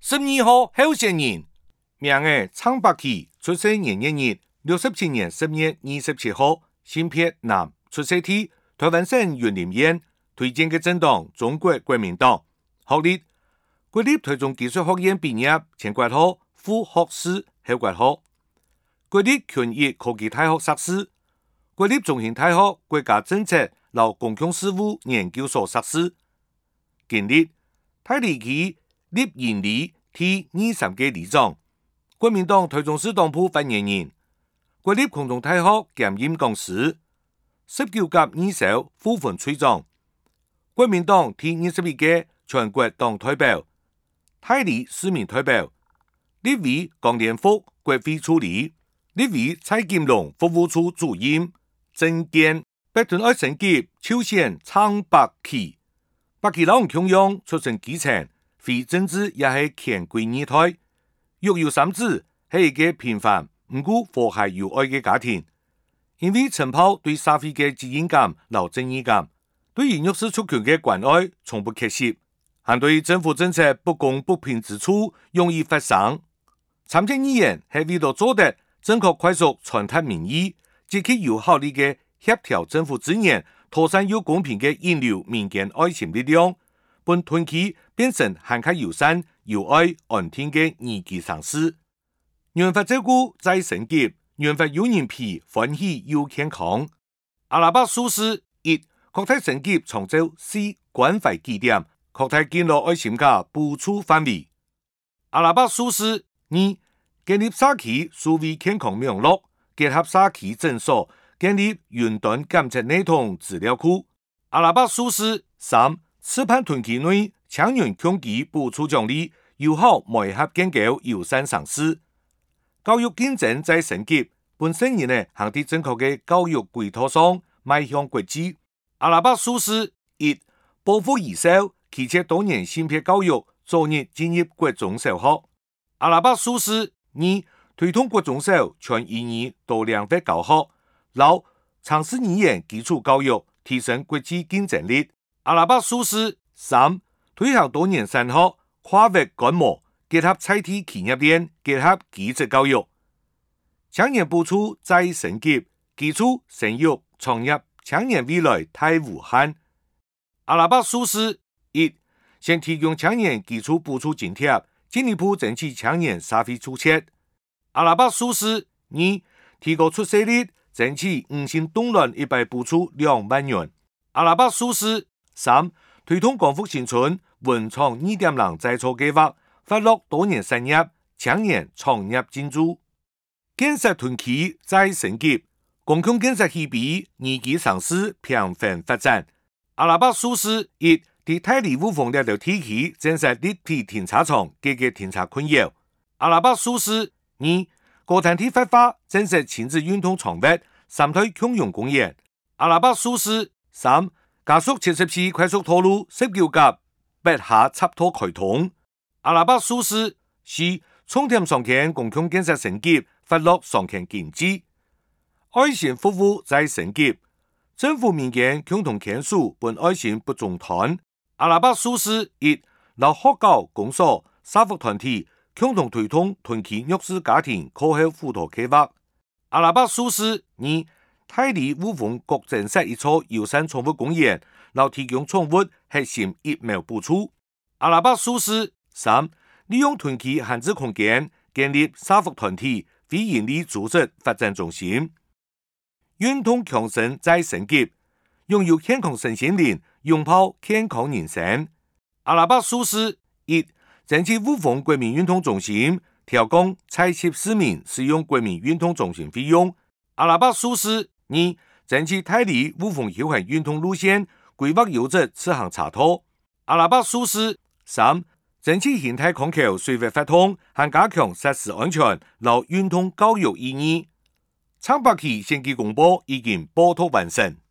12號候選人，名嘅蒼白旗出生年月日，67年10月27號，新撇南出生地，台灣省雲林縣，推薦嘅政黨中國國民黨。學歷，國立台中技術學院畢業，前國校副學士後國校，國立權益科技大學碩士，國立中興大學國家政策和公共事務研究所碩士。經歷，大里區立營里第23屆里長，國民黨台中市黨部發言人，國立空中大學兼任講師，19屆二小副分會長，國民黨第21屆全國黨代表，大里市民代表，立委江連福國會處理，立委蔡金龍服務處主任，政見北屯愛城級秋選蒼白旗，白旗老強用出身基層。非政治也是權貴二代，育有三子，是一個平凡唔過和諧有愛的家庭。因為陳炮對社會的責任感、和正義感，對於弱勢族群的關愛從不缺席，還對政府政策不公不平之處容易發生。參政議員係為了做得正確快速傳達民意，積極有效力的協調政府資源，妥善又公平的引流民間愛心力量。本團體變成涵蓋友善、有愛、安定的宜居城市。潤發照顧再升級，潤發有人皮歡喜又健康。阿拉伯蘇斯一國泰升級重造4關懷據點，國泰建立愛心卡補助範圍。阿拉伯蘇斯二建立社區數位健康網絡，結合社區診所，建立雲端監測系統資料庫。阿拉伯蘇斯三此番團體內青年強基補助獎勵，友好媒合建構友善城市。教育競爭再升級，本身人呢行喺正確嘅教育軌道上邁向國際。阿拉伯蘇斯一保護兒少，期切多年性別教育早日進入國中小學。阿拉伯蘇斯二推動國中小全英語多兩份教學，老嘗試語言基礎教育，提升國際競爭力。阿拉伯蘇斯三推行多年三學跨域觀摩，結合菜地企業鏈，結合技職教育。青年補助再升級，基礎生育創業，青年未來太無限。阿拉伯蘇斯一先提供青年基礎補助津貼，進一步爭取青年社會出切。阿拉伯蘇斯二提高出生率，爭取5星凍卵100補助2萬元。阿拉伯蘇斯三推動光復新村文創2.0再造計劃，發落多年產業，青年創業進駐。建設團體再升級，公共建設起比宜居城市平衡發展。阿拉伯蘇斯一在大里霧峰兩條地區建設立體停車場，解決停車困擾。阿拉伯蘇斯二高灘地開發建設親子運動場域，三推共用公園。阿拉伯蘇斯三加速74快速道路19甲北下插頭開通。阿拉伯蘇斯四重點上建公共建設升級，發落上建經濟。愛心服務再升級，政府民間共同簽署本愛心不中斷。阿拉伯蘇斯一老學校公所社福團體共同推動團體弱勢家庭課後輔導計劃。阿拉伯蘇斯二大里霧峰國政設一座友善寵物公園，然後提供寵物核心疫苗補助。阿拉伯蘇斯三利用團體閒置空間建立社福團體非營利組織發展中心。運動強身再升級，擁有健康身心靈，擁抱健康人生。阿拉伯蘇斯一爭取霧峰國民運動中心調降採集市民使用國民運動中心費用。阿拉伯蘇斯二爭取大里霧峰休閒運動路線規劃優質次行查討。阿拉伯蘇斯三爭取現代空橋水域發通，和加強設施安全，和運動教育意義。蒼白旗選舉公報已經報道完成。